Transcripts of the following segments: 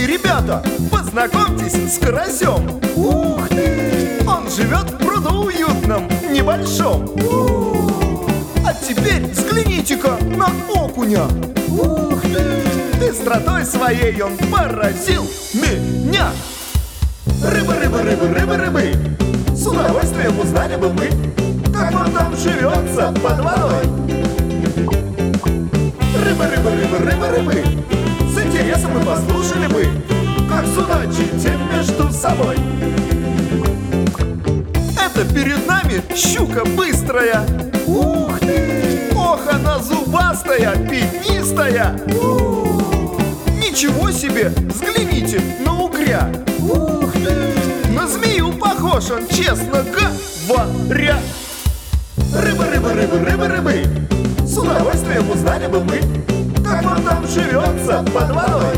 Эй, ребята, познакомьтесь с карасем. Ух ты! Он живет в пруду уютном, небольшом. А теперь взгляните-ка на окуня. Ух ты! Быстротой своей он поразил меня. Рыба, рыба, рыба, рыба, рыбы. С удовольствием узнали бы мы, как он там живется под водой. Рыба, рыба, рыба, рыба, рыбы. С интересом мы послушали бы, как судачат те между собой. Это перед нами щука быстрая. Ух ты! Ох, она зубастая, пятнистая. Ничего себе, взгляните на угря. Ух ты! На змею похож он, честно говоря. Рыба, рыба, рыба, рыба, рыбы. С удовольствием узнали бы мы, как он там живется под водой.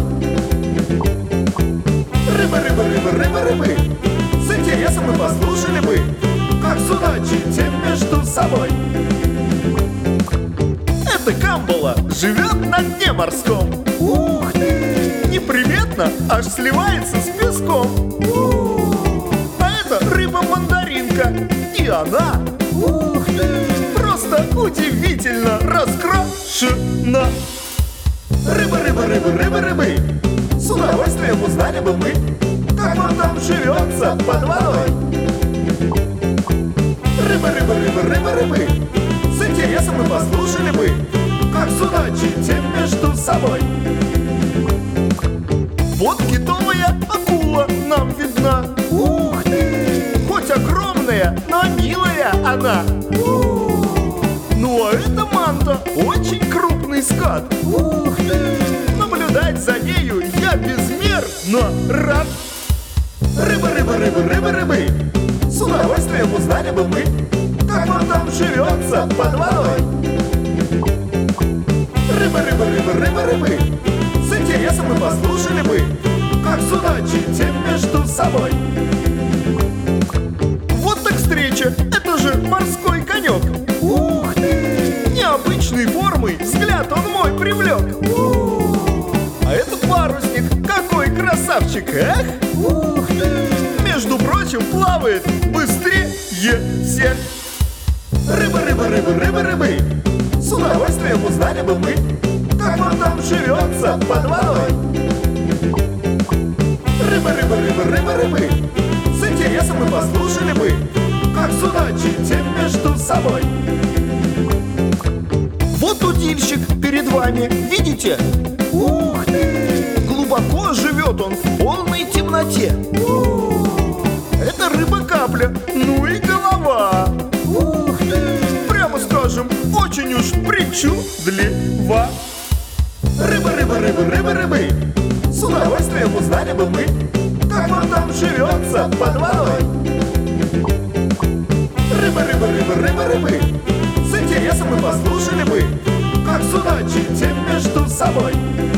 Рыба, рыба, рыба, рыба, рыбы. С интересом мы послушали бы, как судачат те между собой. Эта камбала живет на дне морском. Ух ты! Неприметно, аж сливается с песком. А это рыба-мандаринка, и она Ух ты! просто удивительно раскрашена. Рыба, рыба, рыба, рыба, рыбы. С удовольствием узнали бы мы, как он там живется под водой. Рыба, рыба, рыба, рыба, рыбы. С интересом мы послушали бы, как судачат те между собой. Вот китовая акула нам видна. Ух ты! Хоть огромная, но милая она. Ну а эта манта очень крупный скат. Ух ты! Наблюдать за нею я безмерно рад. Рыба, рыба, рыба, рыба, рыбы. С удовольствием узнали бы мы, как он там живется под водой. Рыба, рыба, рыба, рыба, рыбы. С интересом мы послушали бы, как судачат те между собой. Вот так встреча, это же морской конек. Ух ты! Необычной формы взгляд он мой привлек. А это парусник, какой красавчик, эх! Ух ты! Между прочим, плавает быстрее всех. Рыба, рыба, рыба, рыба, рыбы. С удовольствием узнали бы мы, как он там живется под водой. Рыба, рыба, рыба, рыба, рыбы. С интересом мы послушали бы, как судачат те между собой. Вот удильщик перед вами, видите? Ух ты! Глубоко живет он в полной темноте. Это рыба-капля, ну и голова. Ух ты! Прямо скажем, очень уж причудлива. Рыба, рыба, рыба, рыба, рыбы. С удовольствием узнали бы мы, как он там живется под водой. Рыба, рыба, рыба, рыба, рыбы. С интересом мы послушали бы, как судачат те между собой.